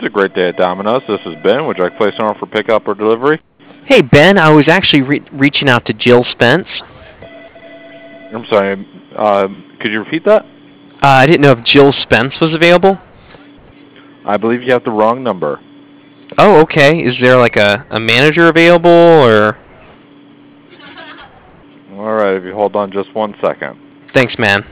It's a great day at Domino's. This is Ben. Would you like to place an order for pickup or delivery? Hey, Ben, I was actually reaching out to Jill Spence. I'm sorry. Could you repeat that? I didn't know if Jill Spence was available. I believe you have the wrong number. Oh, okay. Is there like a manager available, or? All right, if you hold on just 1 second. Thanks, man.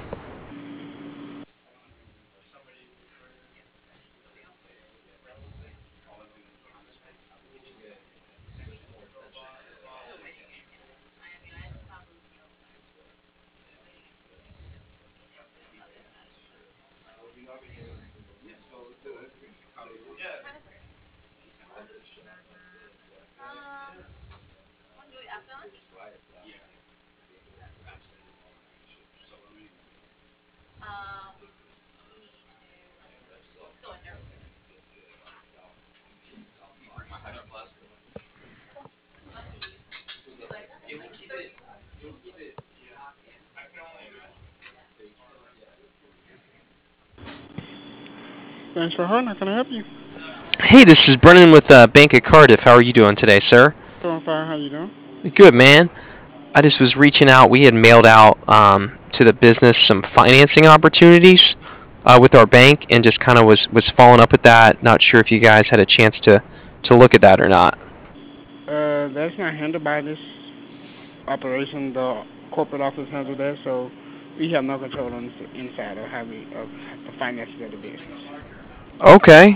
Thanks for holding. How can I help you? Hey, this is Brennan with Bank of Cardiff. How are you doing today, sir? Doing fine. How you doing? Good, man. I just was reaching out. We had mailed out to the business some financing opportunities with our bank, and just kind of was following up with that. Not sure if you guys had a chance to look at that or not. That's not handled by this operation. The corporate office handles that, so we have no control on the inside of of the finances of the business. Okay.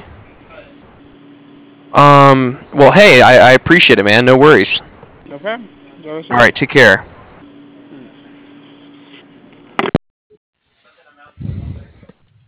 Well, hey, I appreciate it, man. No worries. No problem. Enjoy the All show. right, take care.